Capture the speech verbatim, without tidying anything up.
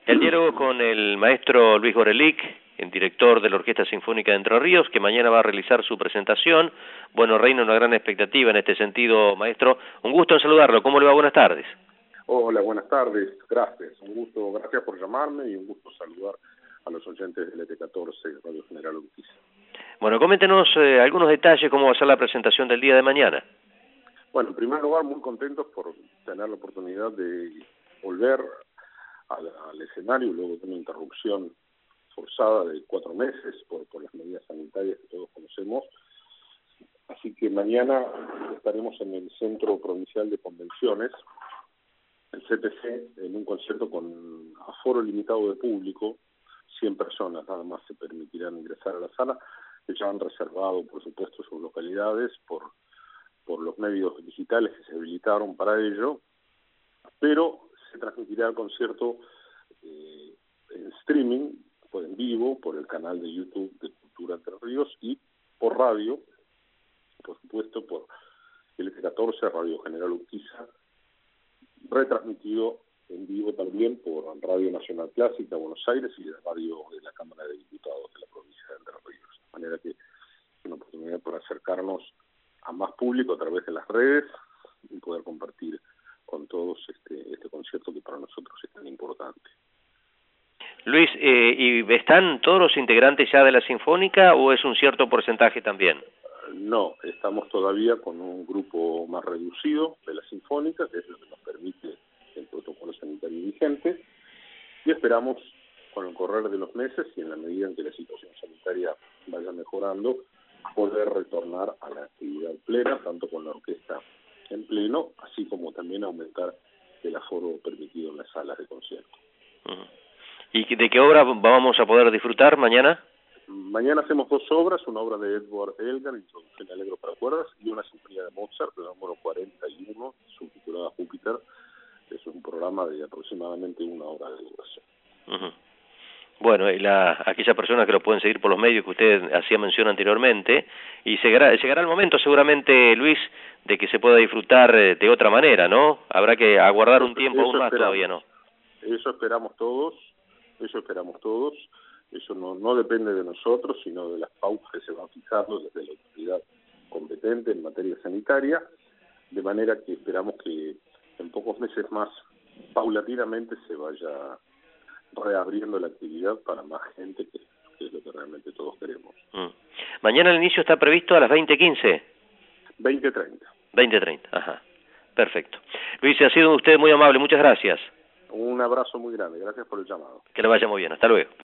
El diálogo con el maestro Luis Gorelick, el director de la Orquesta Sinfónica de Entre Ríos, que mañana va a realizar su presentación. Bueno, reina una gran expectativa en este sentido, maestro. Un gusto en saludarlo. ¿Cómo le va? Buenas tardes. Hola, buenas tardes. Gracias. Un gusto, gracias por llamarme y un gusto saludar a los oyentes del E T catorce, Radio General Urquiza. Bueno, coméntenos eh, algunos detalles, cómo va a ser la presentación del día de mañana. Bueno, en primer lugar, muy contentos por tener la oportunidad de volver al, al escenario luego de una interrupción forzada de cuatro meses por, por las medidas sanitarias que todos conocemos. Así que mañana estaremos en el Centro Provincial de Convenciones, el C P C, en un concierto con aforo limitado de público, cien personas nada más se permitirán ingresar a la sala, que ya han reservado, por supuesto, sus localidades por, por los medios digitales que se habilitaron para ello, pero se transmitirá el concierto eh, en streaming, por en vivo, por el canal de YouTube de Cultura Entre Ríos y por radio, por supuesto, por el E T catorce, Radio General Urquiza, retransmitido en vivo también por Radio Nacional Clásica Buenos Aires y la radio de la Cámara de Diputados de la provincia de Entre Ríos. De manera que es una oportunidad para acercarnos a más público a través de las redes y poder compartir con todos este, este concierto que para nosotros es tan importante. Luis, eh, ¿y están todos los integrantes ya de la Sinfónica o es un cierto porcentaje también? No, estamos todavía con un grupo más reducido de la Sinfónica, que es lo que nos permite el protocolo sanitario vigente, y esperamos, con el correr de los meses y en la medida en que la situación sanitaria vaya mejorando, poder retornar a la actividad plena, tanto con la orquesta en pleno, así como también aumentar el aforo permitido en las salas de concierto. Uh-huh. ¿Y de qué obra vamos a poder disfrutar mañana? Mañana hacemos dos obras, una obra de Edward Elgar, Introducción Allegro para cuerdas, y una sinfonía de Mozart, el número cuarenta y uno, subtitulada Júpiter. Es un programa de aproximadamente una hora de duración. Uh-huh. Bueno, y la, aquellas personas que lo pueden seguir por los medios que usted hacía mención anteriormente, y llegará, llegará el momento seguramente, Luis, de que se pueda disfrutar de otra manera, ¿no? Habrá que aguardar un tiempo aún más todavía, ¿no? Eso esperamos todos, eso esperamos todos. Eso no, no depende de nosotros, sino de las pautas que se van fijando desde la autoridad competente en materia sanitaria, de manera que esperamos que en pocos meses más, paulatinamente, se vaya reabriendo la actividad para más gente, que, que es lo que realmente todos queremos. Mm. Mañana el inicio está previsto a las veinte quince. veinte treinta. veinte treinta, ajá. Perfecto. Luis, ha sido usted muy amable, muchas gracias. Un abrazo muy grande, gracias por el llamado. Que le vaya muy bien, hasta luego.